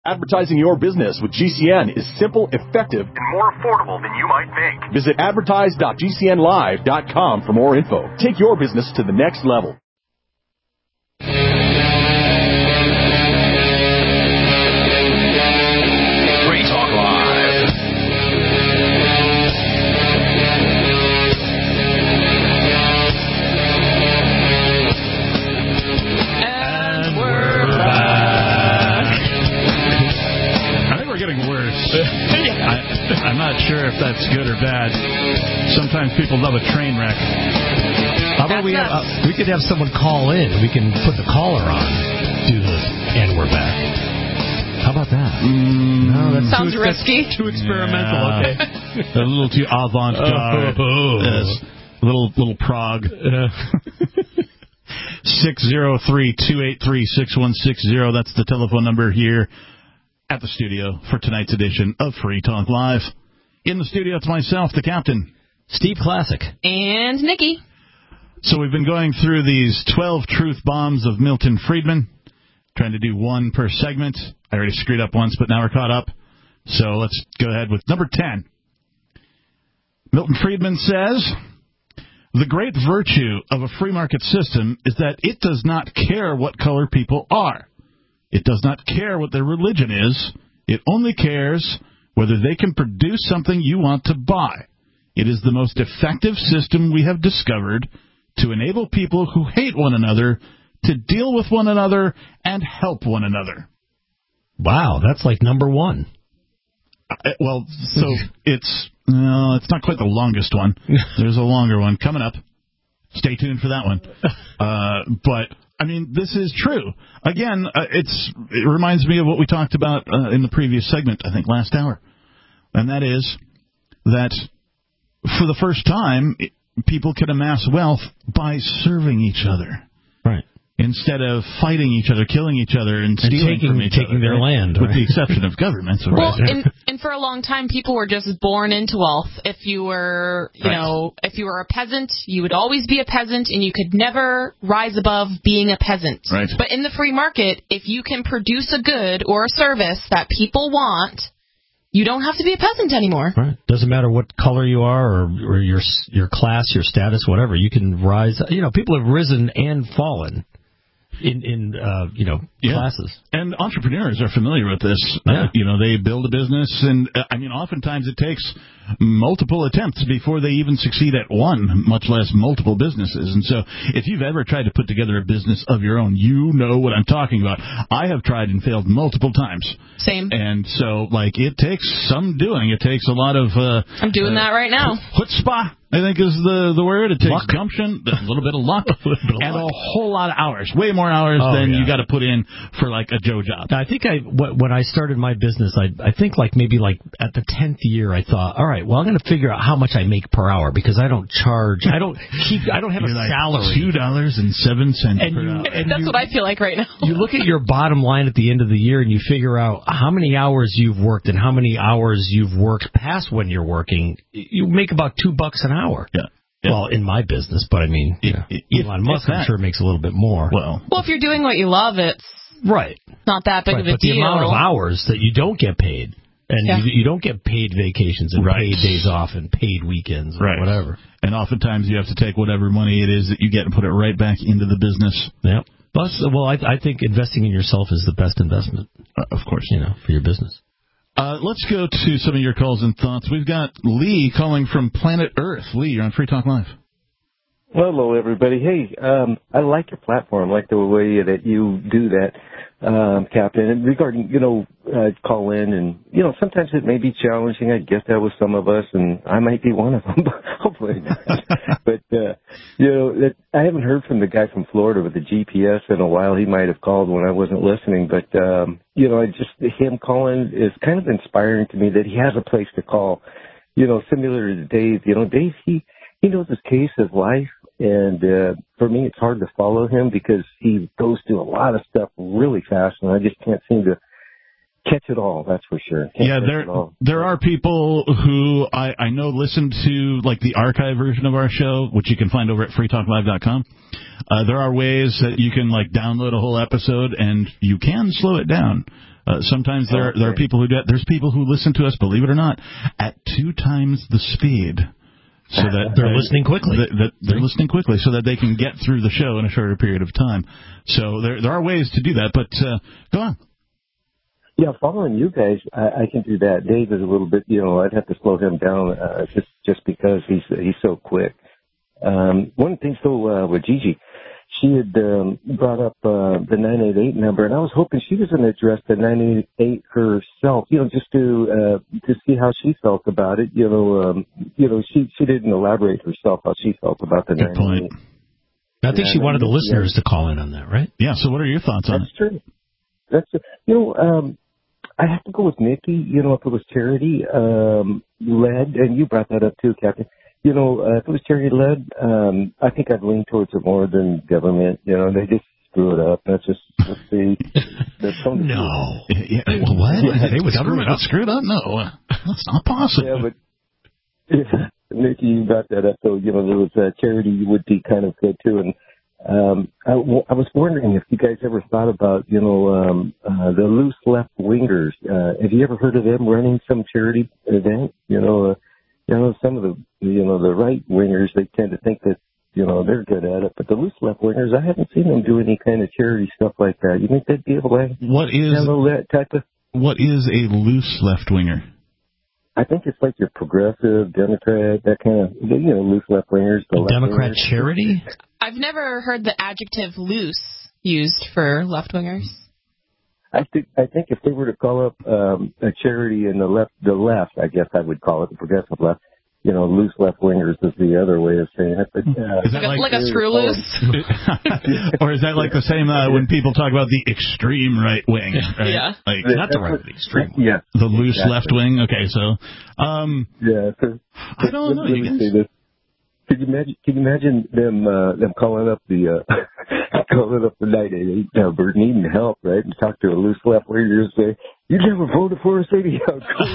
Advertising your business with GCN is simple, effective, and more affordable than you might think. Visit advertise.gcnlive.com for more info. Take your business to the next level. Free Talk Live. And we're back. I think we're getting worse. I'm not sure if that's good or bad. Sometimes people love a train wreck. How about we could have someone call in. We can put the caller on. Do this, and we're back. How about that? No, that sounds risky. Too experimental. Okay, a little too avant-garde. Yes. Little prog. 603-283-6160. That's the telephone number here at the studio for tonight's edition of Free Talk Live. In the studio, it's myself, the captain, Steve Classic, and Nikki. So we've been going through these 12 truth bombs of Milton Friedman, trying to do one per segment. I already screwed up once, but now we're caught up. So let's go ahead with number 10. Milton Friedman says, the great virtue of a free market system is that it does not care what color people are. It does not care what their religion is. It only cares whether they can produce something you want to buy. It is the most effective system we have discovered to enable people who hate one another to deal with one another and help one another. Wow, that's like number one. Well, so it's not quite the longest one. There's a longer one coming up. Stay tuned for that one. But, I mean, this is true. Again, it reminds me of what we talked about in the previous segment, I think, last hour. And that is that for the first time, people can amass wealth by serving each other. Right. Instead of fighting each other, killing each other, and stealing from each other. Taking their land. With the exception of governments. Well, and for a long time, people were just born into wealth. If you were, if you were a peasant, you would always be a peasant, and you could never rise above being a peasant. Right. But in the free market, if you can produce a good or a service that people want, you don't have to be a peasant anymore. Right. Doesn't matter what color you are or your class, your status, whatever. You can rise. People have risen and fallen in classes. And entrepreneurs are familiar with this. Yeah. They build a business, and oftentimes it takes multiple attempts before they even succeed at one, much less multiple businesses. And so if you've ever tried to put together a business of your own, you know what I'm talking about. I have tried and failed multiple times. Same. And so, it takes some doing. It takes a lot of... I'm doing that right now. Chutzpah, I think is the word. It takes gumption, a little bit of luck, and a whole lot of hours. Way more hours than you got to put in for, a Joe job. I think when I started my business, I think maybe at the 10th year, I thought, all right, well, I'm going to figure out how much I make per hour because I don't charge. I don't have a salary. $2.07 per hour. And that's what I feel like right now. You look at your bottom line at the end of the year and you figure out how many hours you've worked and how many hours you've worked past when you're working. You make about $2 an hour. Yeah. Well, in my business, but Elon Musk, I'm sure, makes a little bit more. Well, if you're doing what you love, it's not that big of a but deal. The amount of hours that you don't get paid, and you don't get paid vacations and paid days off and paid weekends or whatever. And oftentimes you have to take whatever money it is that you get and put it right back into the business. Yep. Plus, I think investing in yourself is the best investment. Of course. For your business. Let's go to some of your calls and thoughts. We've got Lee calling from Planet Earth. Lee, you're on Free Talk Live. Hello, everybody. Hey, I like your platform. I like the way that you do that, Captain. And regarding, call in and, sometimes it may be challenging. I get that with some of us, and I might be one of them, but hopefully not. But, I haven't heard from the guy from Florida with the GPS in a while. He might have called when I wasn't listening, but, him calling is kind of inspiring to me that he has a place to call, similar to Dave. Dave, he knows his case of life. And for me, it's hard to follow him because he goes through a lot of stuff really fast, and I just can't seem to catch it all. That's for sure. There are people who I know listen to like the archive version of our show, which you can find over at freetalklive.com. There are ways that you can like download a whole episode, and you can slow it down. Sometimes there are people who do it. There's people who listen to us, believe it or not, at 2 times the speed. So that they're listening quickly. They're listening quickly so that they can get through the show in a shorter period of time. So there are ways to do that, but go on. Yeah, following you guys, I can do that. Dave is a little bit, I'd have to slow him down just because he's so quick. One thing still with Gigi, she had brought up the 988 number, and I was hoping she was going to address the 988 herself, just to see how she felt about it. She didn't elaborate herself how she felt about the 988. Point. I think she wanted the listeners to call in on that, right? Yeah. So, what are your thoughts on it? That's true. I have to go with Nikki. If it was charity led, and you brought that up too, Captain. If it was charity-led, I think I'd lean towards it more than government. They just screw it up. That's just the No. Yeah, what? Yeah, they would screw it up? No, that's not possible. Yeah, but Nikki, you brought that up. So, there was charity would be kind of good, too. And I was wondering if you guys ever thought about, the loose left wingers. Have you ever heard of them running some charity event? Some of the right wingers, they tend to think that, they're good at it. But the loose left wingers, I haven't seen them do any kind of charity stuff like that. You think they'd be able to handle that type of? What is a loose left winger? I think it's like your progressive Democrat, that kind of, loose left wingers. Democrat charity? I've never heard the adjective loose used for left wingers. I think if they were to call up a charity in the left, I guess I would call it the progressive left. Loose left wingers is the other way of saying it. But, is that like a screw loose? Or is that like the same when people talk about the extreme right wing? Right? Yeah. Like, not the right, the extreme wing. Yeah. The loose left wing? Okay, so. I don't know. You guys. Can you imagine them calling up the 988 number, needing help, right? And talk to a loose left winger and say, "You never voted for us, anyhow."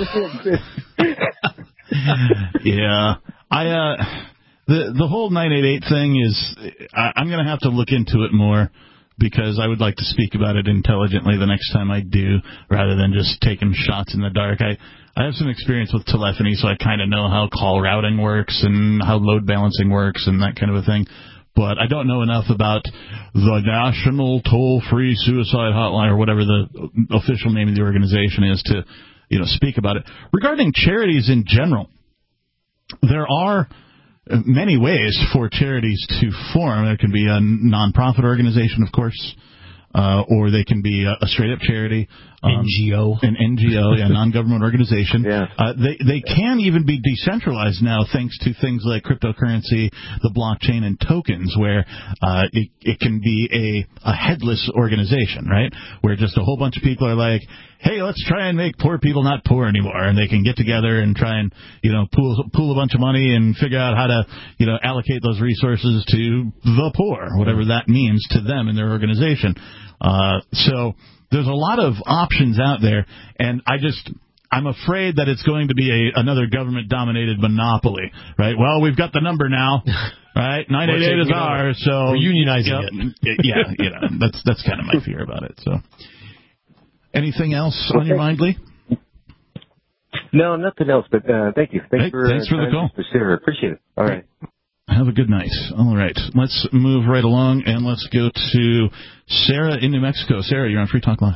Yeah, the whole 988 thing is, I'm going to have to look into it more, because I would like to speak about it intelligently the next time I do, rather than just taking shots in the dark. I have some experience with telephony, so I kind of know how call routing works and how load balancing works and that kind of a thing. But I don't know enough about the National Toll-Free Suicide Hotline, or whatever the official name of the organization is, to speak about it. Regarding charities in general, there are many ways for charities to form. There can be a nonprofit organization, of course, or they can be a straight-up charity. NGO. An NGO, yeah, non-government organization. Yeah. They can even be decentralized now, thanks to things like cryptocurrency, the blockchain, and tokens, where it can be a headless organization, right? Where just a whole bunch of people are like, hey, let's try and make poor people not poor anymore, and they can get together and try and pool a bunch of money and figure out how to allocate those resources to the poor, whatever that means to them in their organization. So there's a lot of options out there, and I'm afraid that it's going to be another government-dominated monopoly, right? Well, we've got the number now, right? 988 is ours, so we're unionizing it. Yeah, that's kind of my fear about it. So, anything else on your mind, Lee? No, nothing else. But thank you. Thanks for the call. Sure, appreciate it. All right. Have a good night. All right. Let's move right along, and let's go to Sarah in New Mexico. Sarah, you're on Free Talk Live.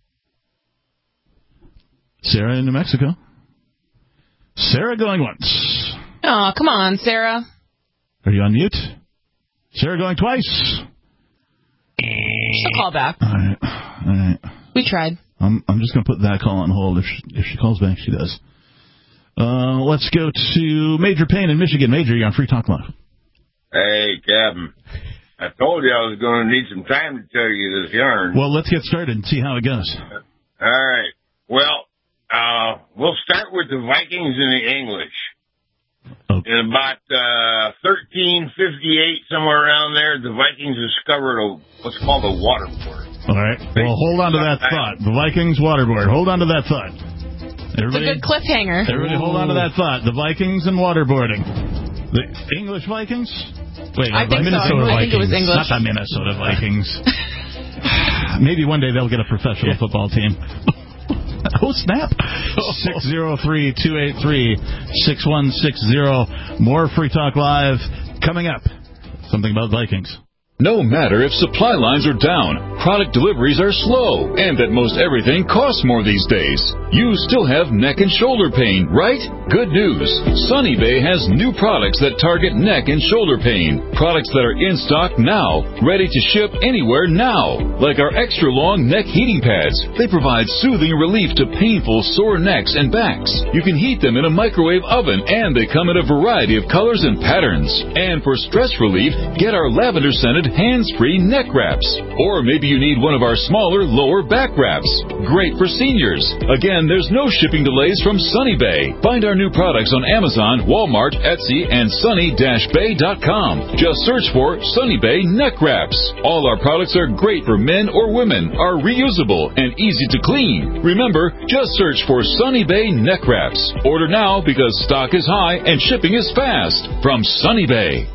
Sarah in New Mexico. Sarah going once. Oh, come on, Sarah. Are you on mute? Sarah going twice. She'll call back. All right. We tried. I'm just going to put that call on hold. If she calls back, she does. Let's go to Major Payne in Michigan. Major, you're on Free Talk Live. Hey, Captain. I told you I was going to need some time to tell you this yarn. Well, let's get started and see how it goes. All right. Well, we'll start with the Vikings and the English. Okay. In about 1358, somewhere around there, the Vikings discovered what's called a water port. All right. Well, hold on to that thought. The Vikings waterboard. Hold on to that thought. Everybody, it's a good cliffhanger. Everybody hold on to that thought. The Vikings and waterboarding. The English Vikings? Wait, I think Minnesota so. Vikings. I think it was English. Not the Minnesota Vikings. Maybe one day they'll get a professional football team. Oh, snap. 603-283-6160. More Free Talk Live coming up. Something about Vikings. No matter if supply lines are down, product deliveries are slow, and that most everything costs more these days, you still have neck and shoulder pain, right? Good news. Sunny Bay has new products that target neck and shoulder pain. Products that are in stock now, ready to ship anywhere now. Like our extra long neck heating pads. They provide soothing relief to painful sore necks and backs. You can heat them in a microwave oven, and they come in a variety of colors and patterns. And for stress relief, get our lavender-scented hands-free neck wraps. Or maybe you need one of our smaller lower back wraps. Great for seniors. Again, there's no shipping delays from Sunny Bay. Find our new products on Amazon, Walmart, Etsy, and sunny-bay.com. Just search for Sunny Bay neck wraps. All our products are great for men or women, are reusable, and easy to clean. Remember, just search for Sunny Bay neck wraps. Order now because stock is high and shipping is fast. From Sunny Bay.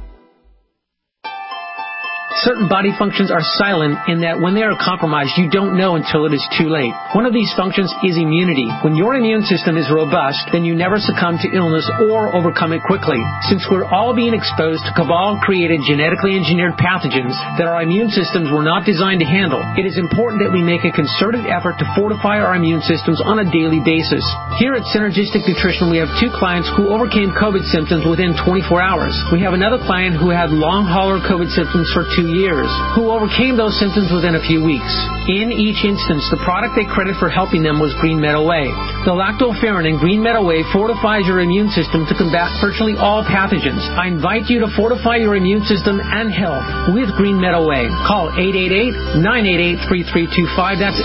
Certain body functions are silent in that when they are compromised, you don't know until it is too late. One of these functions is immunity. When your immune system is robust, then you never succumb to illness or overcome it quickly. Since we're all being exposed to cabal-created genetically engineered pathogens that our immune systems were not designed to handle, it is important that we make a concerted effort to fortify our immune systems on a daily basis. Here at Synergistic Nutrition, we have 2 clients who overcame COVID symptoms within 24 hours. We have another client who had long hauler COVID symptoms for 2 years, who overcame those symptoms within a few weeks. In each instance, the product they credit for helping them was Green Meadow Whey. The lactoferrin in Green Meadow Whey fortifies your immune system to combat virtually all pathogens. I invite you to fortify your immune system and health with Green Meadow Whey. Call 888-988-3325. That's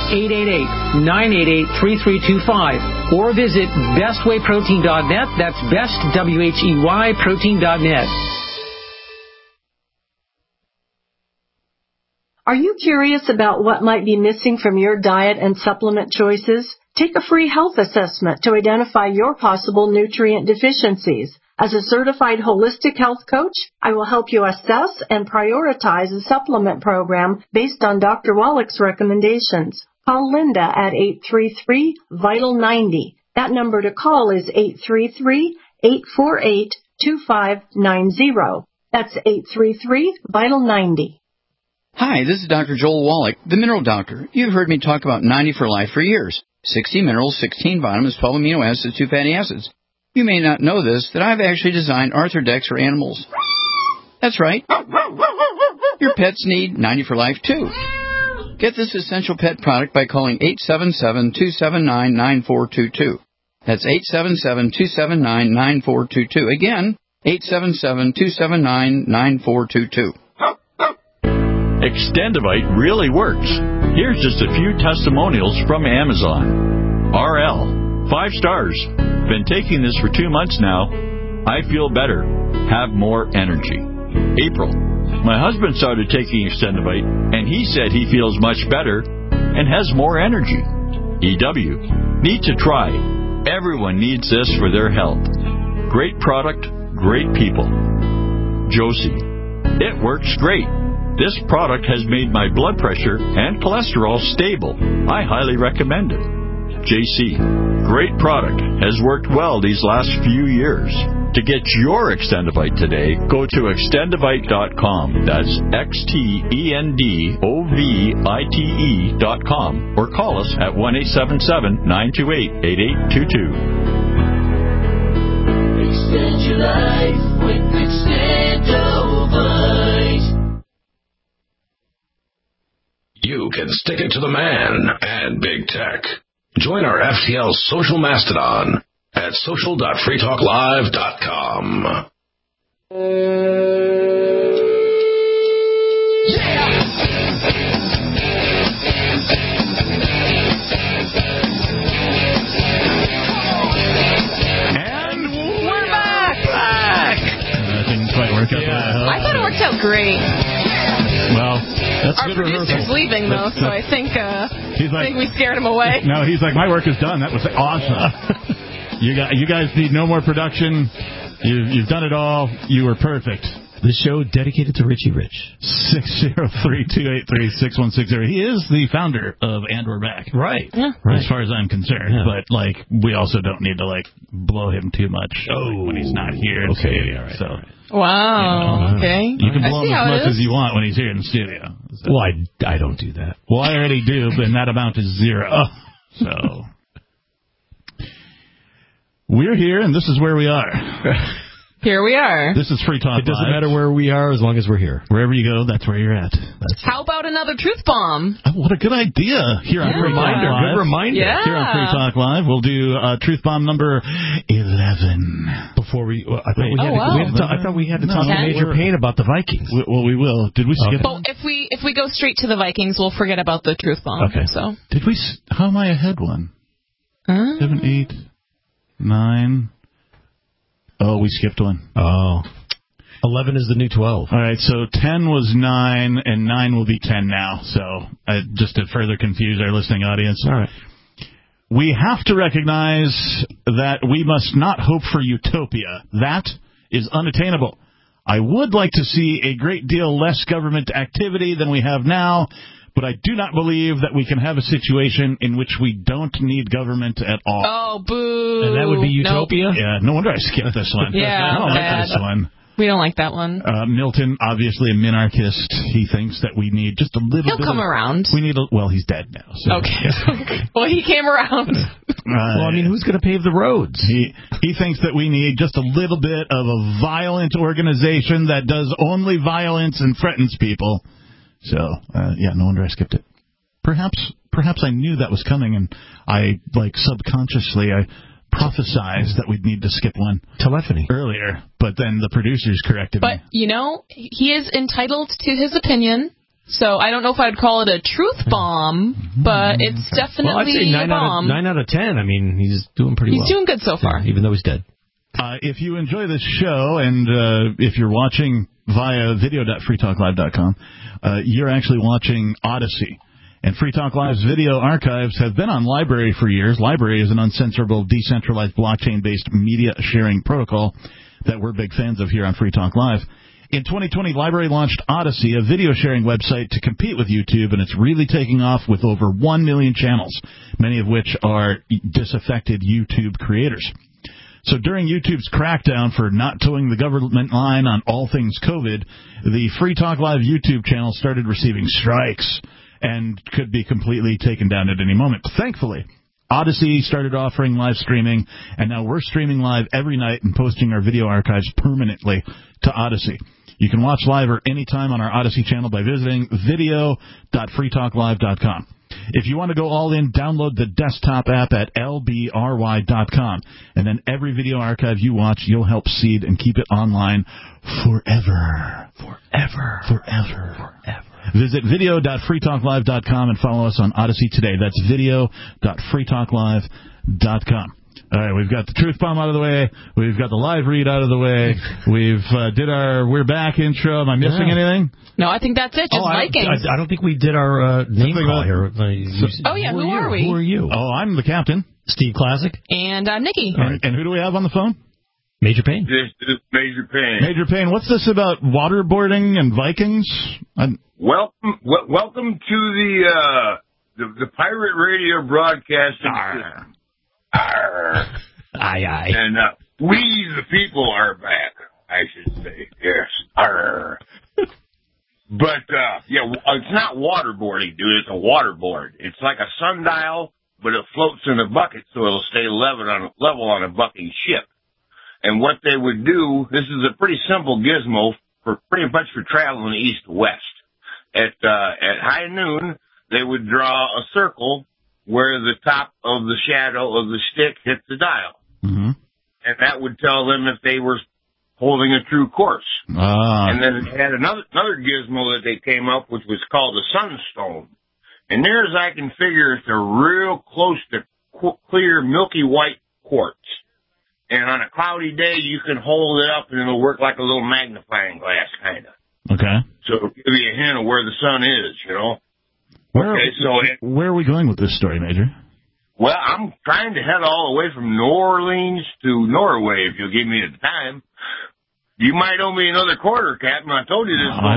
888-988-3325. Or visit bestwayprotein.net. That's bestwheyprotein.net. Are you curious about what might be missing from your diet and supplement choices? Take a free health assessment to identify your possible nutrient deficiencies. As a certified holistic health coach, I will help you assess and prioritize a supplement program based on Dr. Wallach's recommendations. Call Linda at 833-VITAL-90. That number to call is 833-848-2590. That's 833-VITAL-90. Hi, this is Dr. Joel Wallach, the Mineral Doctor. You've heard me talk about 90 for Life for years. 60 minerals, 16 vitamins, 12 amino acids, 2 fatty acids. You may not know this, that I've actually designed Arthrodex for animals. That's right. Your pets need 90 for Life, too. Get this essential pet product by calling 877-279-9422. That's 877-279-9422. Again, 877-279-9422. Extendivite really works. Here's just a few testimonials from Amazon. RL, 5 stars. Been taking this for 2 months now. I feel better. Have more energy. April, my husband started taking Extendivite, and he said he feels much better and has more energy. EW, need to try. Everyone needs this for their health. Great product, great people. Josie, it works great. This product has made my blood pressure and cholesterol stable. I highly recommend it. JC, great product. Has worked well these last few years. To get your Extendivite today, go to extendivite.com. That's XTENDOVITE.com. Or call us at 1-877-928-8822. Extend your life with Extendovite. You can stick it to the man and big tech. Join our FTL social mastodon at social.freetalklive.com. And we're back! That didn't quite work out. I thought it worked out great. Well, That's Our good producer's rehearsal. leaving, though, so I think we scared him away. No, he's like, my work is done. That was awesome. You guys need no more production. You've done it all. You were perfect. The show dedicated to Richie Rich. 603-283-6160. He is the founder of And We're Back. Right. Yeah. Right. As far as I'm concerned. Yeah. But, we also don't need to, blow him too much when he's not here in studio. Right. So, wow. Okay. You can blow him as much as you want when he's here in the studio. So. Well, I don't do that. Well, I already do, but that amount is 0. So, we're here, and this is where we are. Here we are. This is Free Talk Live. It doesn't matter where we are as long as we're here. Wherever you go, that's where you're at. How about another truth bomb? Oh, what a good idea. Here on Free Talk Live. Good reminder. Yeah. Here on Free Talk Live, we'll do truth bomb number 11. Before we... I thought we had to talk to Major Payne about the Vikings. We will. Did we skip? Well, if we go straight to the Vikings, we'll forget about the truth bomb. Okay. So. Did we... How am I ahead one? 7, 8, 9... Oh, we skipped one. Oh. 11 is the new 12. All right, so 10 was 9, and 9 will be 10 now. So just to further confuse our listening audience. All right. We have to recognize that we must not hope for utopia. That is unattainable. I would like to see a great deal less government activity than we have now, but I do not believe that we can have a situation in which we don't need government at all. Oh, boo. And that would be utopia? Nope. Yeah, no wonder I skipped this one. Yeah, I don't like this one. We don't like that one. Milton, obviously a minarchist. He thinks that we need just a little bit. He'll come around. We need well, he's dead now. So. Okay. Well, he came around. Who's going to pave the roads? He thinks that we need just a little bit of a violent organization that does only violence and threatens people. So, no wonder I skipped it. Perhaps I knew that was coming, and I, subconsciously, I prophesized that we'd need to skip one. Telephony. Earlier, but then the producers corrected me. But, he is entitled to his opinion, so I don't know if I'd call it a truth bomb, but it's definitely I'd say a bomb. 9 out of 10. I mean, he's doing pretty well. He's doing good so far. Yeah, even though he's dead. If you enjoy this show, and if you're watching via video.freetalklive.com, you're actually watching Odyssey. And Free Talk Live's video archives have been on LBRY for years. LBRY is an uncensorable, decentralized, blockchain-based media sharing protocol that we're big fans of here on Free Talk Live. In 2020, LBRY launched Odyssey, a video sharing website to compete with YouTube, and it's really taking off with over 1 million channels, many of which are disaffected YouTube creators. So during YouTube's crackdown for not towing the government line on all things COVID, the Free Talk Live YouTube channel started receiving strikes and could be completely taken down at any moment. Thankfully, Odyssey started offering live streaming, and now we're streaming live every night and posting our video archives permanently to Odyssey. You can watch live or anytime on our Odyssey channel by visiting video.freetalklive.com. If you want to go all in, download the desktop app at lbry.com. And then every video archive you watch, you'll help seed and keep it online forever. Forever. Forever. Forever. Visit video.freetalklive.com and follow us on Odyssey today. That's video.freetalklive.com. All right, we've got the truth bomb out of the way. We've got the live read out of the way. We've did our We're Back intro. Am I missing anything? No, I think that's it. Just Vikings. I don't think we did our name call here. Who are we? Who are you? Oh, I'm the captain. Steve Classic. And I'm Nikki. And who do we have on the phone? Major Payne. This is Major Payne. Major Payne, what's this about waterboarding and Vikings? Welcome to the pirate radio broadcasting system. Arr. Aye, aye. And we, the people, are back, I should say. Yes. Arr. But, it's not waterboarding, dude. It's a waterboard. It's like a sundial, but it floats in a bucket so it'll stay level on a bucking ship. And what they would do, this is a pretty simple gizmo for pretty much for traveling east to west. At high noon, they would draw a circle where the top of the shadow of the stick hit the dial. Mm-hmm. And that would tell them if they were holding a true course. And then it had another gizmo that they came up with, which was called the sunstone. And near as I can figure, it's a real close to clear, milky white quartz. And on a cloudy day, you can hold it up and it'll work like a little magnifying glass, kind of. Okay. So give you a hint of where the sun is, you know. Where are we going with this story, Major? Well, I'm trying to head all the way from New Orleans to Norway, if you'll give me the time. You might owe me another quarter, Captain. I told you this. I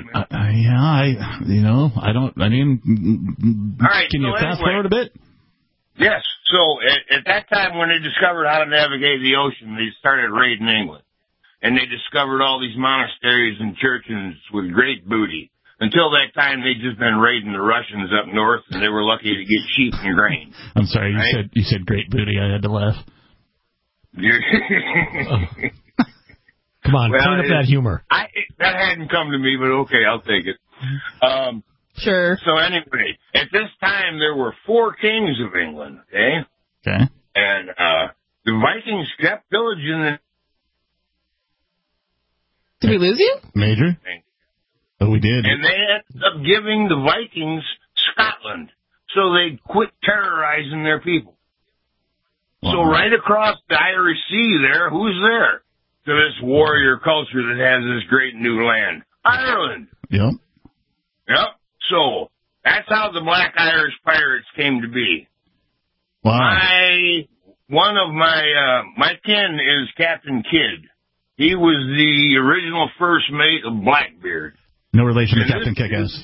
mean, all right, can you fast forward a bit? Yes. So at that time when they discovered how to navigate the ocean, they started raiding England. And they discovered all these monasteries and churches with great booty. Until that time, they'd just been raiding the Russians up north, and they were lucky to get sheep and grain. I'm sorry, you said great booty. I had to laugh. Come on, clean up that humor. That hadn't come to me, but okay, I'll take it. Sure. So anyway, at this time, there were 4 kings of England, okay? Okay. And the Vikings kept pillaging the... Did we lose you? Major? Oh, we did. And they ended up giving the Vikings Scotland, so they quit terrorizing their people. Wow. So right across the Irish Sea there, who's there to this warrior culture that has this great new land? Ireland. Yep. So that's how the Black Irish Pirates came to be. Wow. One of my kin is Captain Kidd. He was the original first mate of Blackbeard. No relation to Captain Kick-Ass.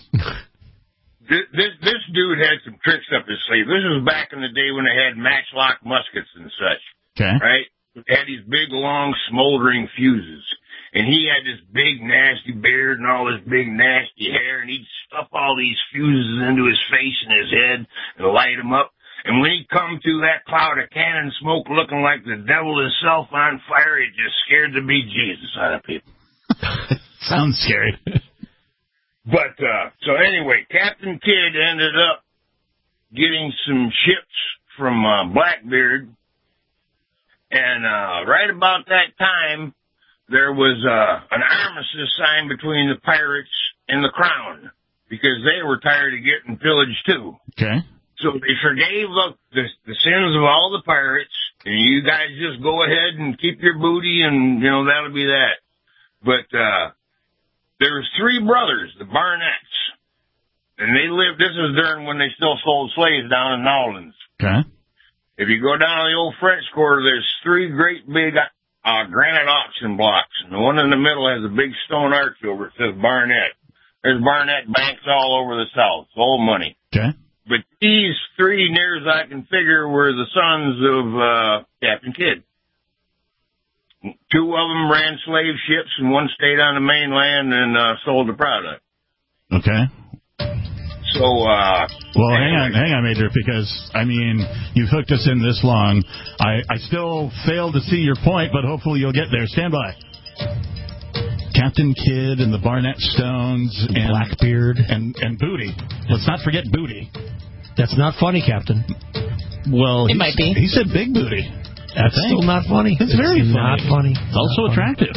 This dude had some tricks up his sleeve. This was back in the day when they had matchlock muskets and such. Okay. Right? They had these big, long, smoldering fuses. And he had this big, nasty beard and all this big, nasty hair, and he'd stuff all these fuses into his face and his head and light them up. And when he'd come through that cloud of cannon smoke looking like the devil himself on fire, it just scared the bejesus out of people. Sounds scary. But, so anyway, Captain Kidd ended up getting some ships from Blackbeard, and right about that time, there was an armistice signed between the pirates and the crown, because they were tired of getting pillaged too. Okay. So they forgave the sins of all the pirates, and you guys just go ahead and keep your booty, and, you know, that'll be that. But, there was 3 brothers, the Barnetts, and they lived, this was during when they still sold slaves down in Nolans. Okay. If you go down to the old French Quarter, there's 3 great big granite auction blocks, and the one in the middle has a big stone arch over it that says Barnett. There's Barnett banks all over the South, it's old money. Okay. But these 3, near as I can figure, were the sons of Captain Kidd. 2 of them ran slave ships, and 1 stayed on the mainland and sold the product. Okay. So, well, hang on, Major, because, I mean, you've hooked us in this long. I still fail to see your point, but hopefully you'll get there. Stand by. Captain Kidd and the Barnett Stones and Blackbeard and Booty. Let's not forget Booty. That's not funny, Captain. Well, it might be. He said big booty. That's still not funny. It's very funny. Not funny. It's also attractive.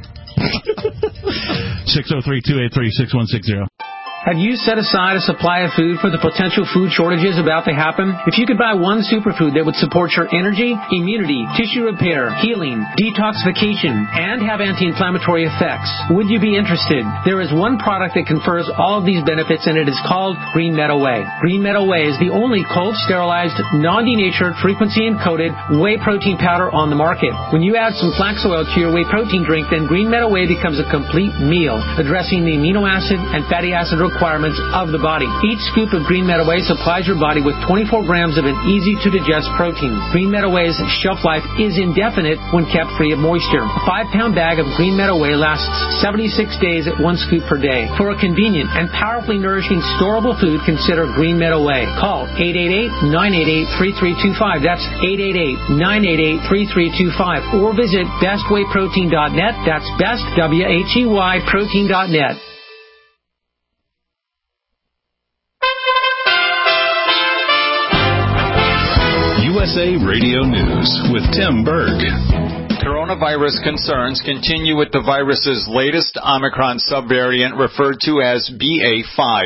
603-283-6160. Have you set aside a supply of food for the potential food shortages about to happen? If you could buy one superfood that would support your energy, immunity, tissue repair, healing, detoxification, and have anti-inflammatory effects, would you be interested? There is one product that confers all of these benefits, and it is called Green Meadow Whey. Green Meadow Whey is the only cold, sterilized, non-denatured, frequency-encoded whey protein powder on the market. When you add some flax oil to your whey protein drink, then Green Meadow Whey becomes a complete meal, addressing the amino acid and fatty acid requirements of the body. Each scoop of Green Meadow Whey supplies your body with 24 grams of an easy-to-digest protein. Green Meadow Whey's shelf life is indefinite when kept free of moisture. A 5-pound bag of Green Meadow Whey lasts 76 days at 1 scoop per day. For a convenient and powerfully nourishing storable food, consider Green Meadow Whey. Call 888-988-3325. That's 888-988-3325. Or visit bestwheyprotein.net. That's best, W-H-E-Y, protein.net. USA Radio News with Tim Berg. Coronavirus concerns continue with the virus's latest Omicron subvariant referred to as BA.5.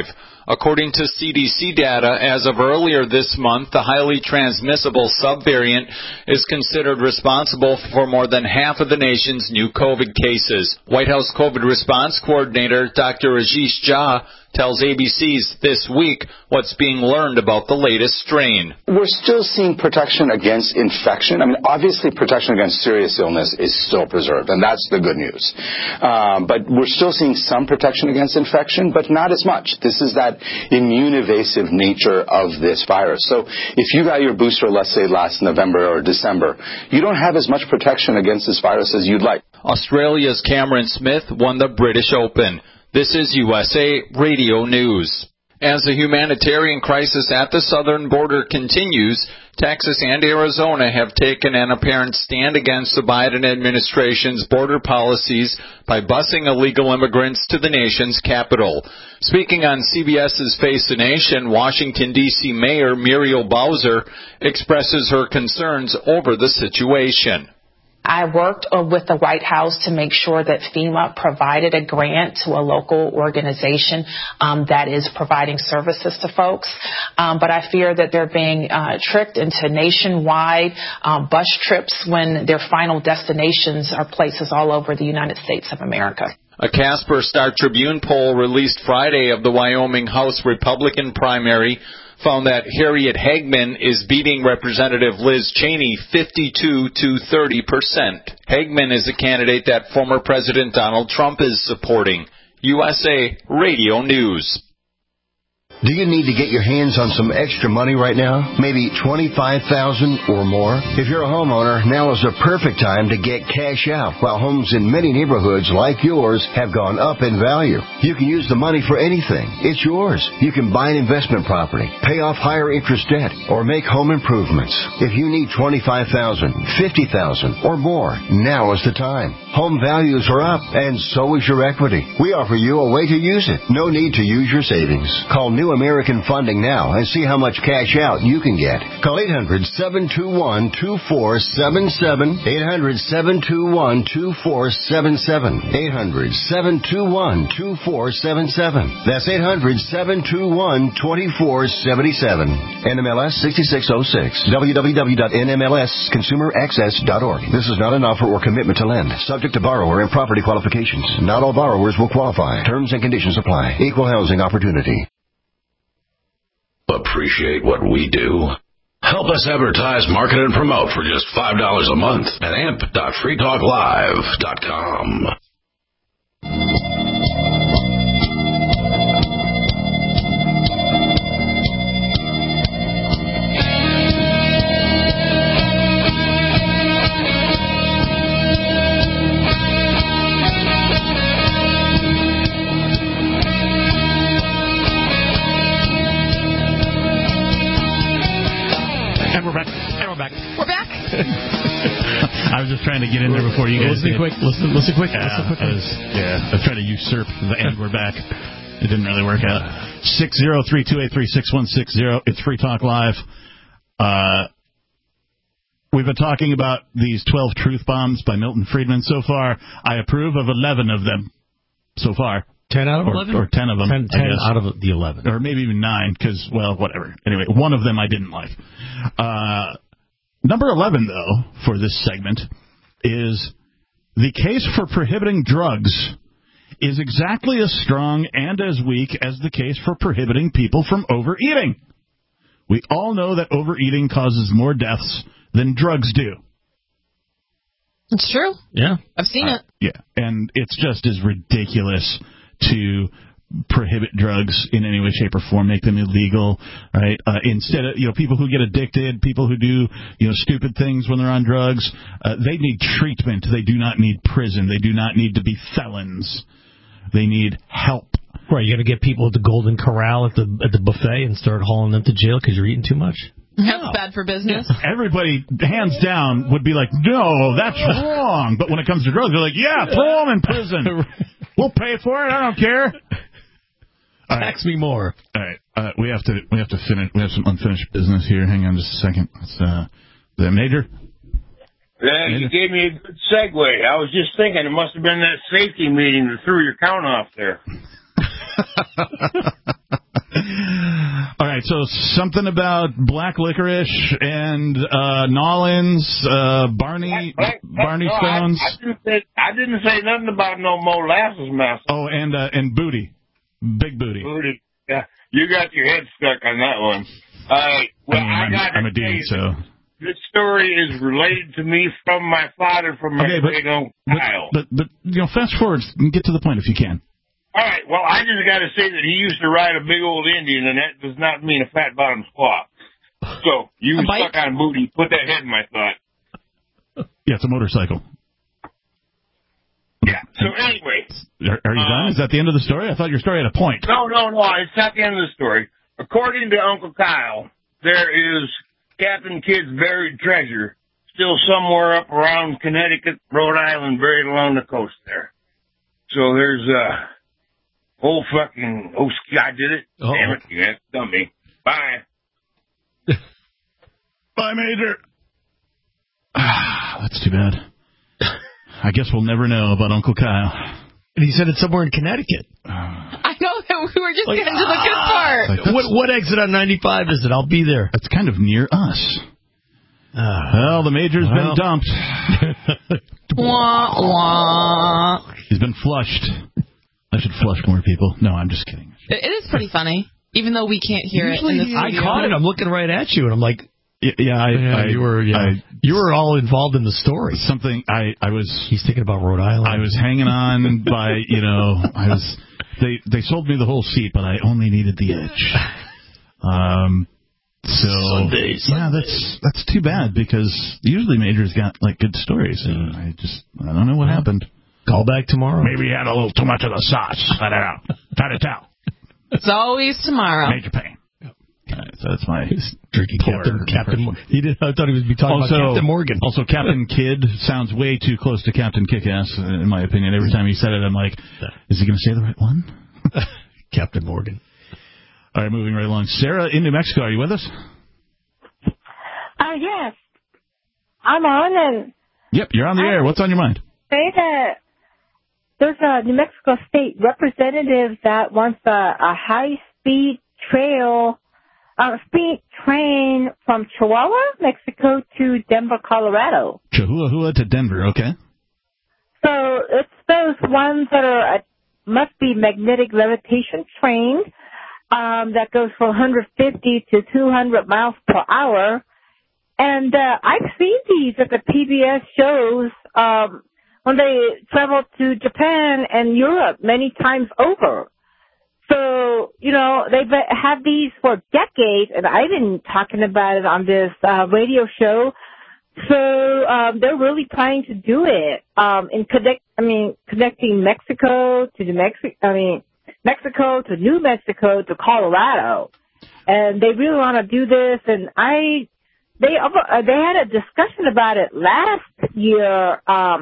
According to CDC data, as of earlier this month, the highly transmissible subvariant is considered responsible for more than half of the nation's new COVID cases. White House COVID response coordinator Dr. Rajesh Jha tells ABC's This Week what's being learned about the latest strain. We're still seeing protection against infection. I mean, obviously protection against serious illness is still preserved, and that's the good news. But we're still seeing some protection against infection, but not as much. This is that immune-evasive nature of this virus. So if you got your booster, let's say last November or December, you don't have as much protection against this virus as you'd like. Australia's Cameron Smith won the British Open. This is USA Radio News. As the humanitarian crisis at the southern border continues, Texas and Arizona have taken an apparent stand against the Biden administration's border policies by busing illegal immigrants to the nation's capital. Speaking on CBS's Face the Nation, Washington, D.C. Mayor Muriel Bowser expresses her concerns over the situation. I worked with the White House to make sure that FEMA provided a grant to a local organization that is providing services to folks. But I fear that they're being tricked into nationwide bus trips when their final destinations are places all over the United States of America. A Casper Star Tribune poll released Friday of the Wyoming House Republican primary found that Harriet Hagman is beating Representative Liz Cheney 52 to 30%. Hagman is a candidate that former President Donald Trump is supporting. USA Radio News. Do you need to get your hands on some extra money right now? Maybe $25,000 or more? If you're a homeowner, now is the perfect time to get cash out. While homes in many neighborhoods like yours have gone up in value, you can use the money for anything. It's yours. You can buy an investment property, pay off higher interest debt, or make home improvements. If you need $25,000, $50,000, or more, now is the time. Home values are up, and so is your equity. We offer you a way to use it. No need to use your savings. Call New American Funding now and see how much cash out you can get. Call 800-721-2477. 800-721-2477. 800-721-2477. That's 800-721-2477. NMLS 6606. www.nmlsconsumeraccess.org. This is not an offer or commitment to lend. Subject to borrower and property qualifications. Not all borrowers will qualify. Terms and conditions apply. Equal housing opportunity. Appreciate what we do? Help us advertise, market, and promote for just $5 a month at amp.freetalklive.com. I was just trying to get in there before you guys. Listen quick. Listen quick. I was trying to usurp the and we're back. It didn't really work out. 603-283-6160. It's Free Talk Live. We've been talking about these 12 truth bombs by Milton Friedman so far. I approve of 11 of them so far. 10 out of 11? Or 10 of them. 10 out of the 11. Or maybe even 9, because, well, whatever. Anyway, one of them I didn't like. Number 11, though, for this segment, is the case for prohibiting drugs is exactly as strong and as weak as the case for prohibiting people from overeating. We all know that overeating causes more deaths than drugs do. It's true. Yeah. I've seen it. Yeah, and it's just as ridiculous to prohibit drugs in any way, shape, or form, make them illegal, right? Instead of, people who get addicted, people who do, stupid things when they're on drugs, they need treatment. They do not need prison. They do not need to be felons. They need help. Right, you're going to get people at the Golden Corral at the buffet and start hauling them to jail because you're eating too much? That's bad for business. Everybody, hands down, would be like, no, that's wrong. But when it comes to drugs, they're like, yeah, throw them in prison. We'll pay for it. I don't care. Tax me more. All right, we have to finish. We have some unfinished business here. Hang on just a second. It's the Major. Yeah, you gave me a good segue. I was just thinking it must have been that safety meeting that threw your count off there. All right, so something about black licorice and Nollins, Barney Stones. I didn't say nothing about no molasses mess. Oh, and booty, big booty. Booty. Yeah, you got your head stuck on that one. All right. Well, I'm a dude, so. This story is related to me from my father, from my great uncle Kyle. But fast forward and get to the point if you can. All right. Well, I just got to say that he used to ride a big old Indian, and that does not mean a fat bottom squat. So you stuck on booty. Put that head in my thought. Yeah, it's a motorcycle. Yeah. So anyway, are you done? Is that the end of the story? I thought your story had a point. No. It's not the end of the story. According to Uncle Kyle, there is Captain Kidd's buried treasure still somewhere up around Connecticut, Rhode Island, buried along the coast there. So there's I did it. Uh-oh. Damn it, you dummy. Bye. Bye, Major. That's too bad. I guess we'll never know about Uncle Kyle. And he said it's somewhere in Connecticut. I know that we were just getting to the good part. What exit on 95 is it? I'll be there. It's kind of near us. Well, the Major's been dumped. Wah, wah. He's been flushed. I should flush more people. No, I'm just kidding. It is pretty funny, even though we can't hear it in the studio. I caught it. I'm looking right at you, and I'm like, you were all involved in the story. Something I was. He's thinking about Rhode Island. I was hanging on by, They sold me the whole seat, but I only needed the edge. Sundays. Yeah, that's too bad because usually Major's got like good stories, and I don't know what happened. Call back tomorrow. Maybe he had a little too much of the sauce. I don't know. Hard to tell. It's always tomorrow. Major pain. Right, so that's my drinking Captain. He did. I thought he was talking about Captain Morgan. Also, Captain Kidd sounds way too close to Captain Kickass, in my opinion. Every time he said it, I'm like, is he going to say the right one? Captain Morgan. All right, moving right along. Sarah in New Mexico, are you with us? Yes. I'm on, and yep, you're on the air. What's on your mind? Say that there's a New Mexico state representative that wants a high-speed train from Chihuahua, Mexico to Denver, Colorado. Chihuahua to Denver, okay. So it's those ones that must be magnetic levitation trained that goes from 150 to 200 miles per hour. And I've seen these at the PBS shows when they travel to Japan and Europe many times over. So, they've had these for decades, and I've been talking about it on this radio show. So they're really trying to do it connecting Mexico to Mexico to New Mexico to Colorado, and they really want to do this. And they had a discussion about it last year.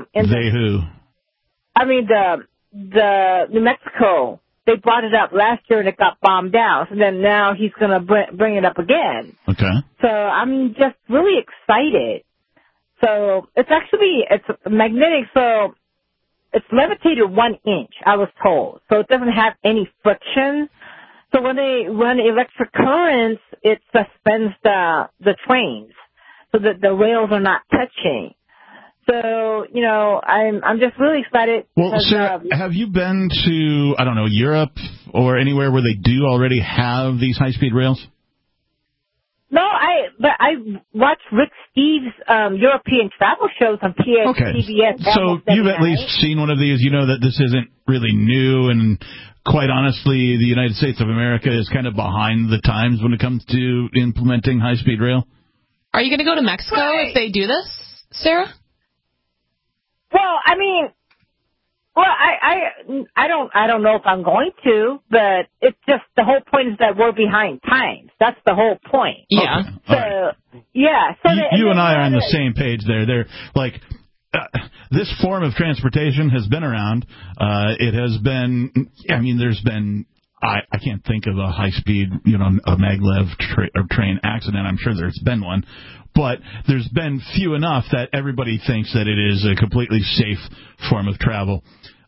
The New Mexico. They brought it up last year and it got bombed out. So then now he's going to bring it up again. Okay. So I'm just really excited. So it's magnetic. So it's levitated 1 inch, I was told. So it doesn't have any friction. So when they run electric currents, it suspends the trains so that the rails are not touching. So, I'm just really excited. Well, Sarah, have you been to, Europe or anywhere where they do already have these high-speed rails? No, but I watch Rick Steves' European travel shows on PBS. Okay. So you've at least seen one of these. You know that this isn't really new, and quite honestly, the United States of America is kind of behind the times when it comes to implementing high-speed rail. Are you going to go to Mexico if they do this, Sarah? Well, I don't know if I'm going to, but it's just the whole point is that we're behind times. That's the whole point. Yeah. Okay. So, yeah. So you and I are on the same page there. They're like, this form of transportation has been around. It has been, there's been, I can't think of a high-speed, a maglev train accident. I'm sure there's been one. But there's been few enough that everybody thinks that it is a completely safe form of travel.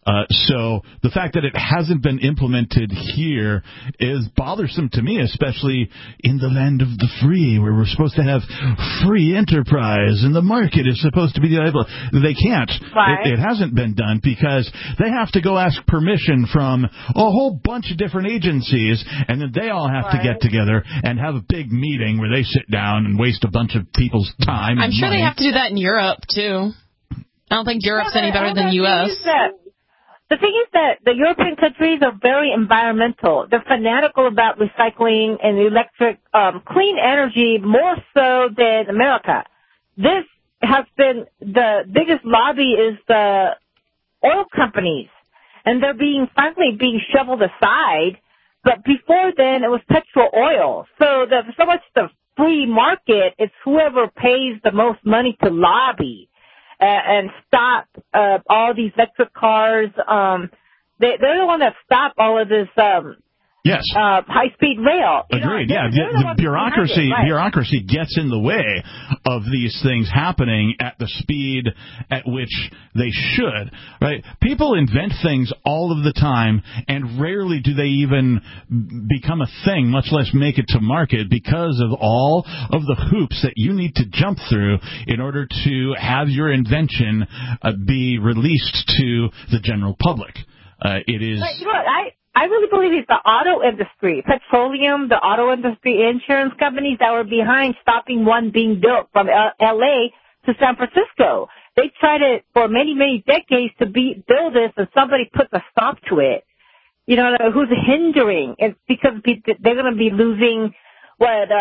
So the fact that it hasn't been implemented here is bothersome to me, especially in the land of the free, where we're supposed to have free enterprise and the market is supposed to be able. They can't. Right. It hasn't been done because they have to go ask permission from a whole bunch of different agencies, and then they all have to get together and have a big meeting where they sit down and waste a bunch of people's time. I'm sure money. they have to do that in Europe too. I don't think Europe's any better than the U.S. The thing is that the European countries are very environmental. They're fanatical about recycling and electric, clean energy more so than America. This has been the biggest lobby is the oil companies, and they're finally being shoveled aside. But before then, it was petrol oil. So much the free market, it's whoever pays the most money to lobby. And stop all these electric cars. They're the one that stop all of this Yes. High-speed rail. Agreed. The bureaucracy gets in the way of these things happening at the speed at which they should. Right? People invent things all of the time, and rarely do they even become a thing, much less make it to market, because of all of the hoops that you need to jump through in order to have your invention be released to the general public. It is. But you know what? I really believe it's the auto industry, petroleum, the auto industry, insurance companies that were behind stopping one being built from L.A. to San Francisco. They tried it for many, many decades to build this, and somebody put a stop to it. You know, who's hindering? It's because they're going to be losing, they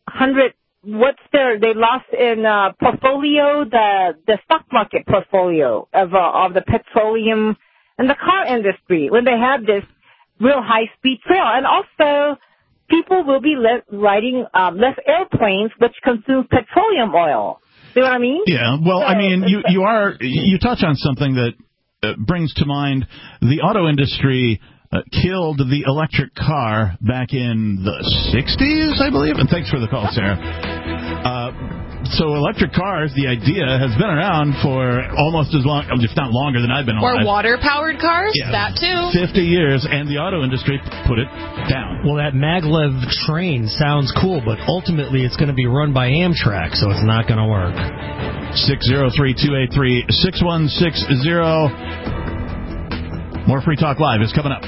lost in portfolio, the stock market portfolio of the petroleum and the car industry when they have this real high-speed trail. And also, people will be riding less airplanes, which consume petroleum oil. See what I mean? Yeah, well, I mean, you touch on something that brings to mind the auto industry killed the electric car back in the 60s, I believe. And thanks for the call, Sarah. So electric cars, the idea has been around for almost as long, if not longer than I've been alive. Or water-powered cars, yeah, that too. 50 years, and the auto industry put it down. Well, that maglev train sounds cool, but ultimately it's going to be run by Amtrak, so it's not going to work. 603-283-6160. More Free Talk Live is coming up.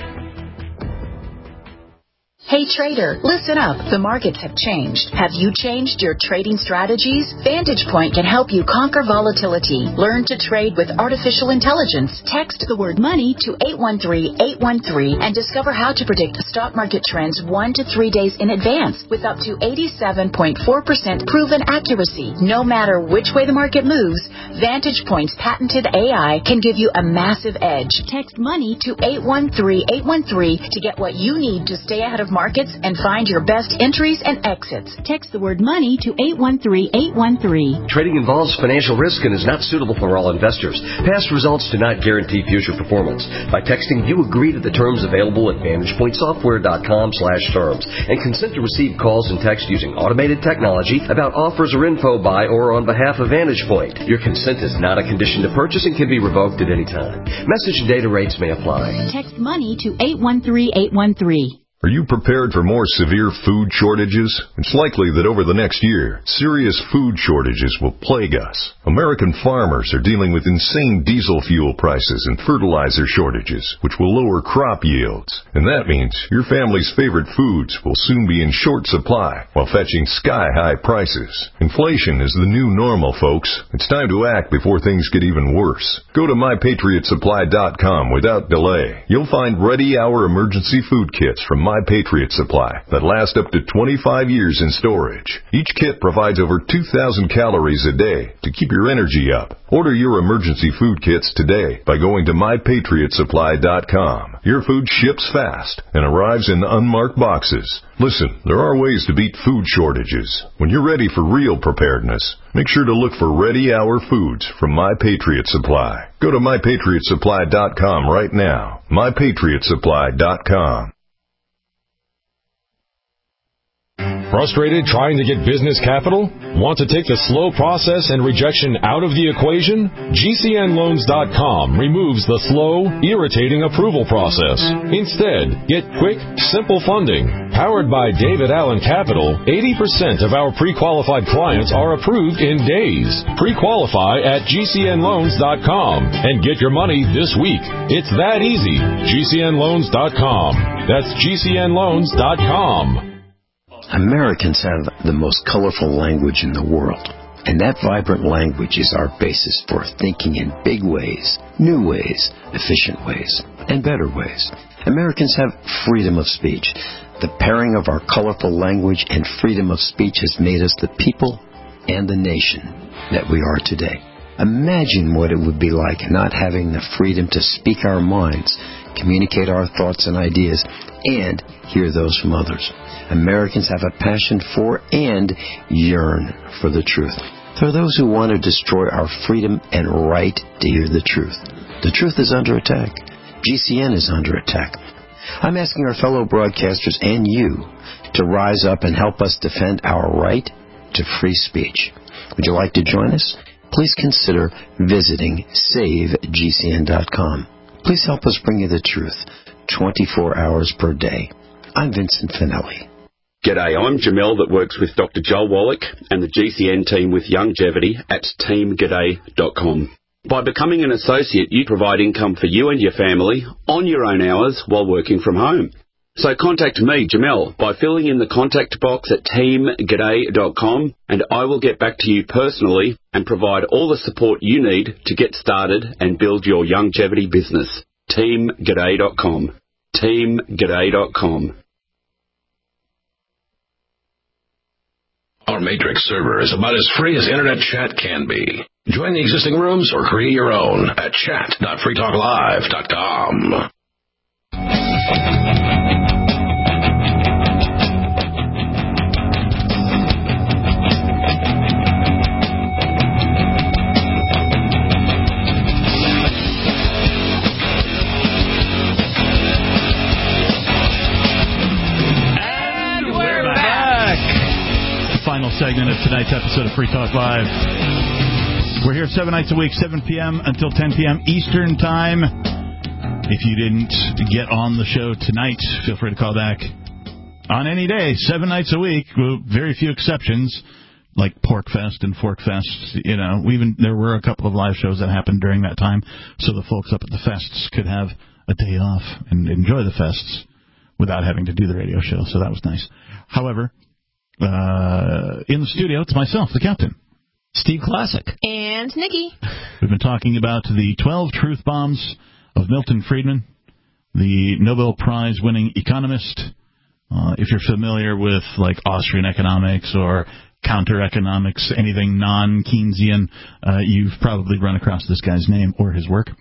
Hey trader, listen up. The markets have changed. Have you changed your trading strategies? Vantage Point can help you conquer volatility. Learn to trade with artificial intelligence. Text the word money to 813-813 and discover how to predict stock market trends 1 to 3 days in advance with up to 87.4% proven accuracy. No matter which way the market moves, Vantage Point's patented AI can give you a massive edge. Text money to 813-813 to get what you need to stay ahead of markets and find your best entries and exits. Text the word money to 813-813. Trading involves financial risk and is not suitable for all investors. Past results do not guarantee future performance. By texting, you agree to the terms available at VantagePointSoftware.com/terms and consent to receive calls and text using automated technology about offers or info by or on behalf of Vantage Point. Your consent is not a condition to purchase and can be revoked at any time. Message and data rates may apply. Text money to 813-813. Are you prepared for more severe food shortages? It's likely that over the next year, serious food shortages will plague us. American farmers are dealing with insane diesel fuel prices and fertilizer shortages, which will lower crop yields. And that means your family's favorite foods will soon be in short supply while fetching sky-high prices. Inflation is the new normal, folks. It's time to act before things get even worse. Go to MyPatriotSupply.com without delay. You'll find ready-hour emergency food kits from My Patriot Supply that last up to 25 years in storage. Each kit provides over 2,000 calories a day to keep your energy up. Order your emergency food kits today by going to MyPatriotSupply.com. Your food ships fast and arrives in unmarked boxes. Listen, there are ways to beat food shortages. When you're ready for real preparedness, make sure to look for ready-hour foods from My Patriot Supply. Go to MyPatriotSupply.com right now. MyPatriotSupply.com. Frustrated trying to get business capital? Want to take the slow process and rejection out of the equation? GCNLoans.com removes the slow, irritating approval process. Instead, get quick, simple funding. Powered by David Allen Capital, 80% of our pre-qualified clients are approved in days. Pre-qualify at GCNLoans.com and get your money this week. It's that easy. GCNLoans.com. That's GCNLoans.com. Americans have the most colorful language in the world, and that vibrant language is our basis for thinking in big ways, new ways, efficient ways, and better ways. Americans have freedom of speech. The pairing of our colorful language and freedom of speech has made us the people and the nation that we are today. Imagine what it would be like not having the freedom to speak our minds, communicate our thoughts and ideas, and hear those from others. Americans have a passion for and yearn for the truth. There are those who want to destroy our freedom and right to hear the truth. The truth is under attack. GCN is under attack. I'm asking our fellow broadcasters and you to rise up and help us defend our right to free speech. Would you like to join us? Please consider visiting SaveGCN.com. Please help us bring you the truth 24 hours per day. I'm Vincent Finelli. G'day, I'm Jamel that works with Dr. Joel Wallach and the GCN team with Longevity at teamg'day.com. By becoming an associate, you provide income for you and your family on your own hours while working from home. So contact me, Jamel, by filling in the contact box at teamg'day.com, and I will get back to you personally and provide all the support you need to get started and build your longevity business. teamg'day.com. teamg'day.com. Our Matrix server is about as free as internet chat can be. Join the existing rooms or create your own at chat.freetalklive.com. Final segment of tonight's episode of Free Talk Live. We're here 7 nights a week, 7 p.m. until 10 p.m. Eastern Time. If you didn't get on the show tonight, feel free to call back on any day, 7 nights a week, with very few exceptions, like Porkfest and Forkfest. You know, there were a couple of live shows that happened during that time, so the folks up at the fests could have a day off and enjoy the fests without having to do the radio show, so that was nice. However, in the studio, it's myself, the captain, Steve Classic, and Nikki. We've been talking about the 12 truth bombs of Milton Friedman, the Nobel Prize-winning economist. If you're familiar with like Austrian economics or counter-economics, anything non-Keynesian, you've probably run across this guy's name or his work.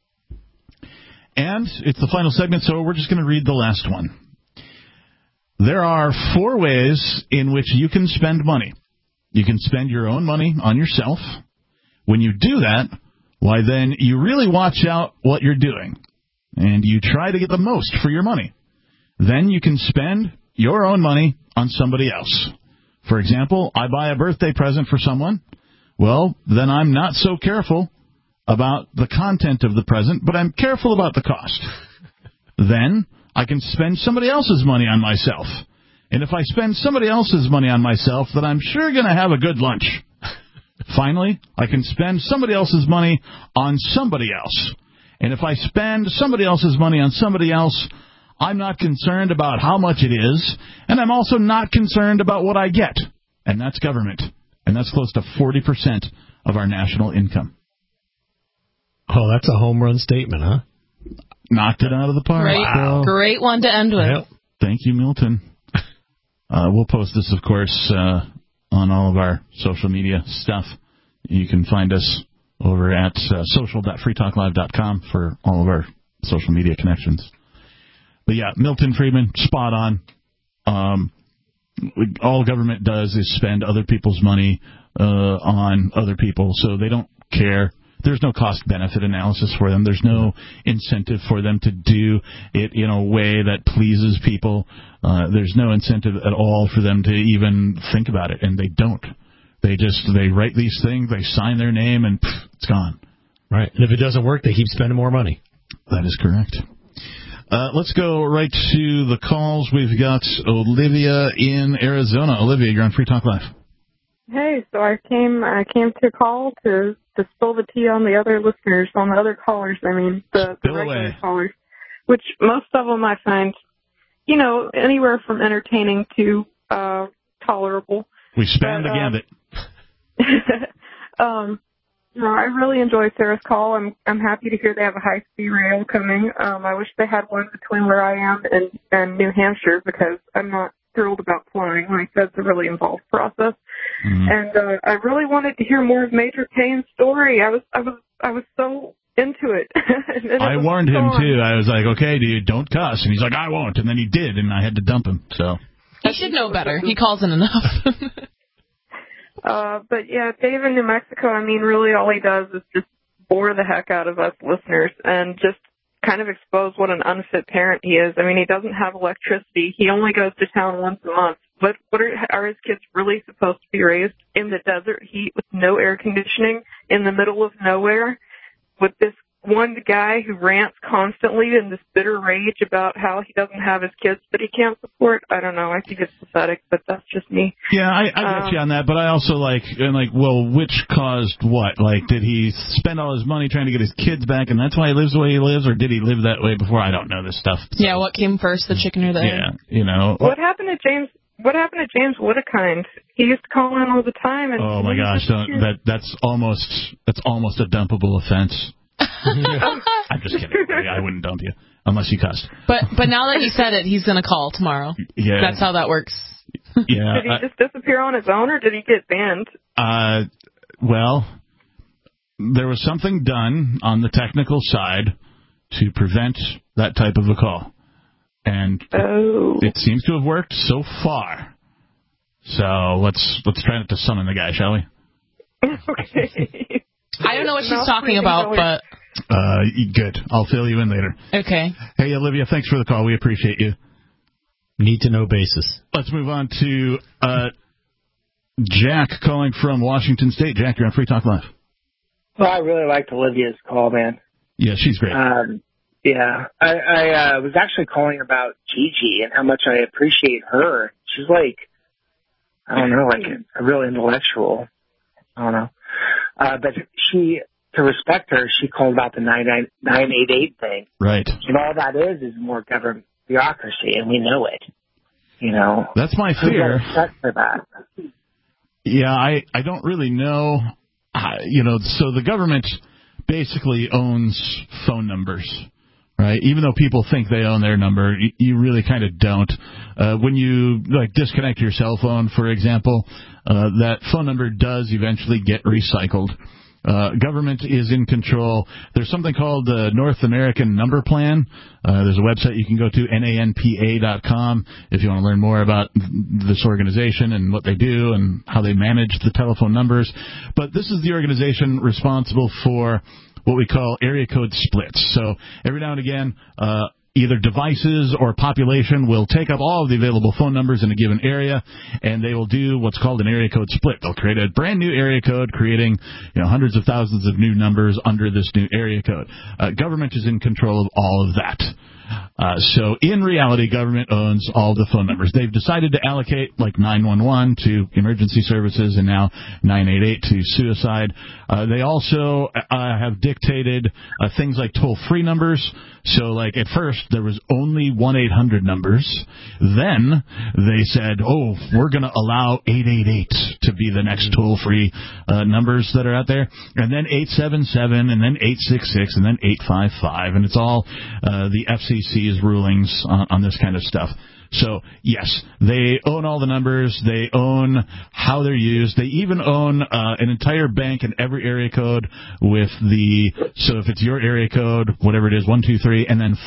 And it's the final segment, so we're just going to read the last one. There are 4 ways in which you can spend money. You can spend your own money on yourself. When you do that, why then you really watch out what you're doing, and you try to get the most for your money. Then you can spend your own money on somebody else. For example, I buy a birthday present for someone. Well, then I'm not so careful about the content of the present, but I'm careful about the cost. Then I can spend somebody else's money on myself. And if I spend somebody else's money on myself, then I'm sure going to have a good lunch. Finally, I can spend somebody else's money on somebody else. And if I spend somebody else's money on somebody else, I'm not concerned about how much it is, and I'm also not concerned about what I get. And that's government. And that's close to 40% of our national income. Oh, that's a home run statement, huh? Knocked it out of the park. Great one to end with. Yep. Thank you, Milton. We'll post this, of course, on all of our social media stuff. You can find us over at social.freetalklive.com for all of our social media connections. But yeah, Milton Friedman, spot on. All government does is spend other people's money on other people, so they don't care there's no cost-benefit analysis for them. There's no incentive for them to do it in a way that pleases people. There's no incentive at all for them to even think about it, and they don't. They write these things, they sign their name, and it's gone. Right. And if it doesn't work, they keep spending more money. That is correct. Let's go right to the calls. We've got Olivia in Arizona. Olivia, you're on Free Talk Live. Hey, so I came to call to spill the tea on the other listeners, on the other callers, the regular callers, which most of them I find, anywhere from entertaining to tolerable. We spanned the gambit. I really enjoy Sarah's call. I'm happy to hear they have a high-speed rail coming. I wish they had one between where I am and New Hampshire, because I'm not thrilled about flying. Like, that's a really involved process. Mm-hmm. And I really wanted to hear more of Major Payne's story. I was so into it. I warned him too. I was like, okay, dude, don't cuss. And he's like, I won't. And then he did, and I had to dump him. So he should know better. He calls in enough. But yeah, Dave in New Mexico, really all he does is just bore the heck out of us listeners and just kind of expose what an unfit parent he is. He doesn't have electricity. He only goes to town once a month. What are his kids really supposed to be raised in the desert heat with no air conditioning in the middle of nowhere with this one guy who rants constantly in this bitter rage about how he doesn't have his kids that he can't support? I don't know. I think it's pathetic, but that's just me. Yeah, I get you on that, but I also well, which caused what? Like, did he spend all his money trying to get his kids back, and that's why he lives the way he lives, or did he live that way before? I don't know this stuff. So. Yeah, what came first, the chicken or the egg? Yeah, What happened to James? What happened to James Whittakind? He used to call in all the time. And oh my gosh, that's almost a dumpable offense. I'm just kidding. I wouldn't dump you unless you cussed. But now that you said it, he's going to call tomorrow. Yeah, that's how that works. Yeah. Did he just disappear on his own, or did he get banned? Well, there was something done on the technical side to prevent that type of a call, and it seems to have worked so far. So let's try not to summon the guy, shall we? Okay. I don't know what she's talking about, but... Good. I'll fill you in later. Okay. Hey, Olivia, thanks for the call. We appreciate you. Need to know basis. Let's move on to Jack calling from Washington State. Jack, you're on Free Talk Live. Well, I really liked Olivia's call, man. Yeah, she's great. Yeah. I was actually calling about Gigi and how much I appreciate her. She's like, I don't know, like a real intellectual. I don't know. But to respect her, she called about the 988 thing. Right. And all that is more government bureaucracy, and we know it. That's my fear. For that. Yeah, I don't really know. So the government basically owns phone numbers, right? Even though people think they own their number, you really kind of don't. When you disconnect your cell phone, for example, that phone number does eventually get recycled. Government is in control. There's something called the North American Number Plan. There's a website you can go to, nanpa.com, if you want to learn more about this organization and what they do and how they manage the telephone numbers. But this is the organization responsible for what we call area code splits. So every now and again, either devices or population will take up all of the available phone numbers in a given area, and they will do what's called an area code split. They'll create a brand new area code, creating hundreds of thousands of new numbers under this new area code. Government is in control of all of that. So in reality, government owns all the phone numbers. They've decided to allocate 911 to emergency services and now 988 to suicide. They also have dictated things like toll-free numbers. So at first there was only 1-800 numbers. Then they said, we're going to allow 888 to be the next toll-free numbers that are out there. And then 877 and then 866 and then 855. And it's all the FCC's rulings on this kind of stuff. So, yes, they own all the numbers. They own how they're used. They even own an entire bank in every area code with so if it's your area code, whatever it is, 123, and then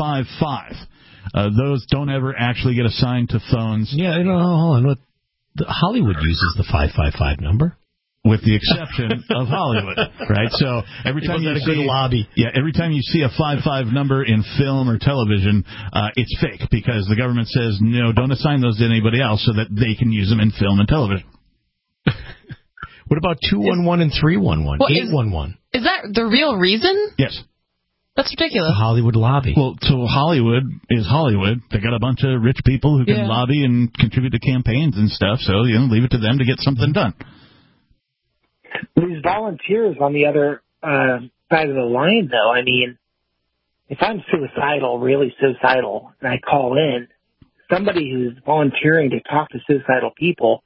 555. Those don't ever actually get assigned to phones. Yeah, hold on. Hollywood uses the 555 number. with the exception of Hollywood, right? So every time you see a good lobby, every time you see a 55 number in film or television, it's fake because the government says no, don't assign those to anybody else so that they can use them in film and television. What about 211 and 311, 811? Is that the real reason? Yes. That's ridiculous. The Hollywood lobby. Well, so Hollywood is Hollywood. They got a bunch of rich people who can lobby and contribute to campaigns and stuff. So leave it to them to get something done. These volunteers on the other side of the line, though, I mean, if I'm suicidal, really suicidal, and I call in, somebody who's volunteering to talk to suicidal people,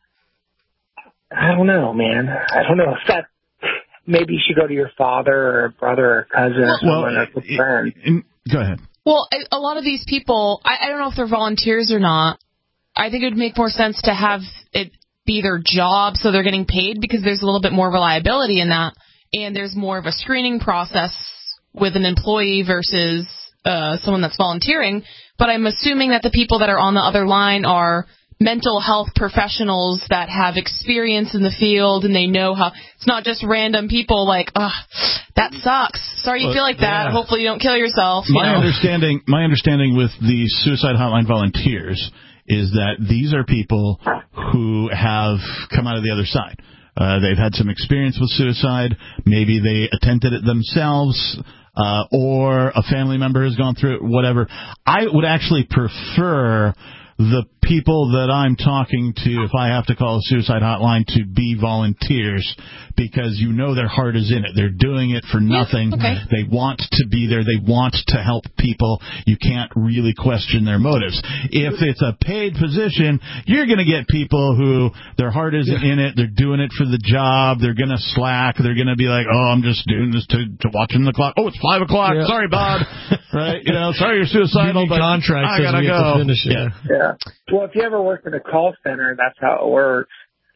I don't know, man. I don't know if that, maybe you should go to your father or brother or cousin or someone or a friend. Go ahead. Well, a lot of these people, I don't know if they're volunteers or not. I think it would make more sense to have it be their job so they're getting paid because there's a little bit more reliability in that. And there's more of a screening process with an employee versus someone that's volunteering. But I'm assuming that the people that are on the other line are mental health professionals that have experience in the field and they know how. It's not just random people like, that sucks. Sorry you feel like that. Hopefully you don't kill yourself. My understanding with the suicide hotline volunteers is that these are people who have come out of the other side. They've had some experience with suicide. Maybe they attempted it themselves, or a family member has gone through it, whatever. I would actually prefer the people that I'm talking to, if I have to call a suicide hotline, to be volunteers because their heart is in it. They're doing it for nothing. They want to be there. They want to help people. You can't really question their motives. If it's a paid position, you're going to get people who their heart isn't in it. They're doing it for the job. They're going to slack. They're going to be like, I'm just doing this to watching the clock. Oh, it's 5 o'clock. Yeah. Sorry, Bob. Right? Sorry you're suicidal, but I got to go. Yeah. Well, if you ever worked in a call center, that's how it works.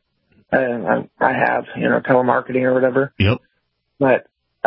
I have, telemarketing or whatever. Yep. But,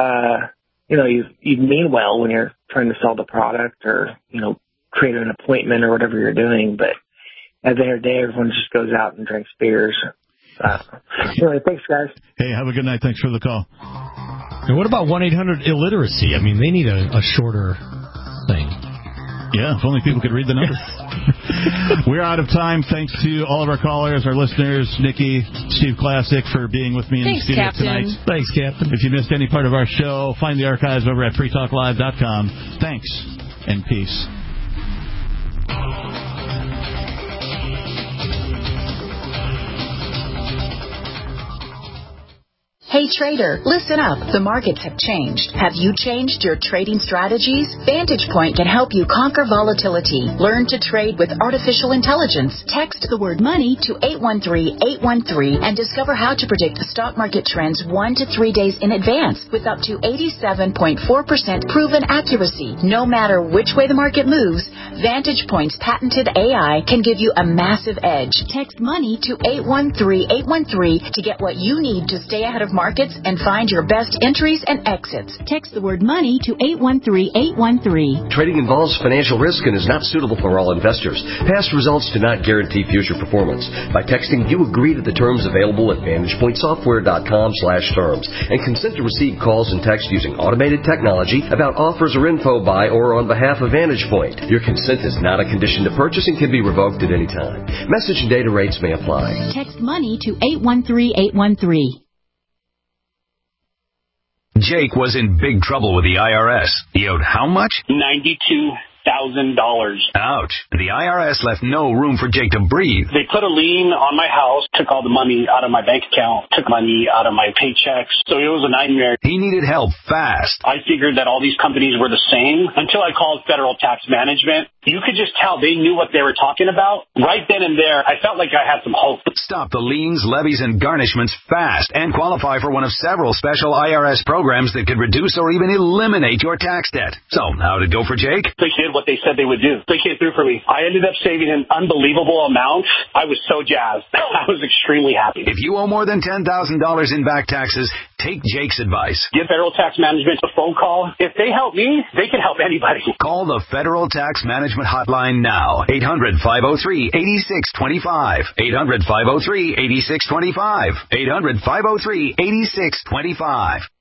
you mean well when you're trying to sell the product or, create an appointment or whatever you're doing. But at the end of the day, everyone just goes out and drinks beers. Anyway, thanks, guys. Hey, have a good night. Thanks for the call. And what about 1-800-ILLITERACY? I mean, they need a shorter thing. Yeah, if only people could read the numbers. We're out of time. Thanks to all of our callers, our listeners, Nikki, Steve Classic, for being with me in the studio tonight. Thanks, Captain. If you missed any part of our show, find the archives over at freetalklive.com. Thanks, and peace. Hey trader, listen up. The markets have changed. Have you changed your trading strategies? Vantage Point can help you conquer volatility. Learn to trade with artificial intelligence. Text the word money to 813-813 and discover how to predict the stock market trends 1 to 3 days in advance with up to 87.4% proven accuracy. No matter which way the market moves, Vantage Point's patented AI can give you a massive edge. Text money to 813-813 to get what you need to stay ahead of markets and find your best entries and exits. Text the word money to 813-813. Trading involves financial risk and is not suitable for all investors. Past results do not guarantee future performance. By texting, you agree to the terms available at VantagePointSoftware.com/terms and consent to receive calls and text using automated technology about offers or info by or on behalf of Vantage Point. Your consent is not a condition to purchase and can be revoked at any time. Message and data rates may apply. Text money to 813-813. Jake was in big trouble with the IRS. He owed how much? $92,000. Ouch. The IRS left no room for Jake to breathe. They put a lien on my house, took all the money out of my bank account, took money out of my paychecks. So it was a nightmare. He needed help fast. I figured that all these companies were the same until I called Federal Tax Management. You could just tell they knew what they were talking about. Right then and there, I felt like I had some hope. Stop the liens, levies, and garnishments fast and qualify for one of several special IRS programs that could reduce or even eliminate your tax debt. So, how did it go for Jake? They did what they said they would do. They came through for me. I ended up saving an unbelievable amount. I was so jazzed. I was extremely happy. If you owe more than $10,000 in back taxes, Take Jake's advice. Give Federal Tax Management a phone call. If they help me, they can help anybody. Call the Federal Tax Management Hotline now. 800-503-8625. 800-503-8625. 800-503-8625.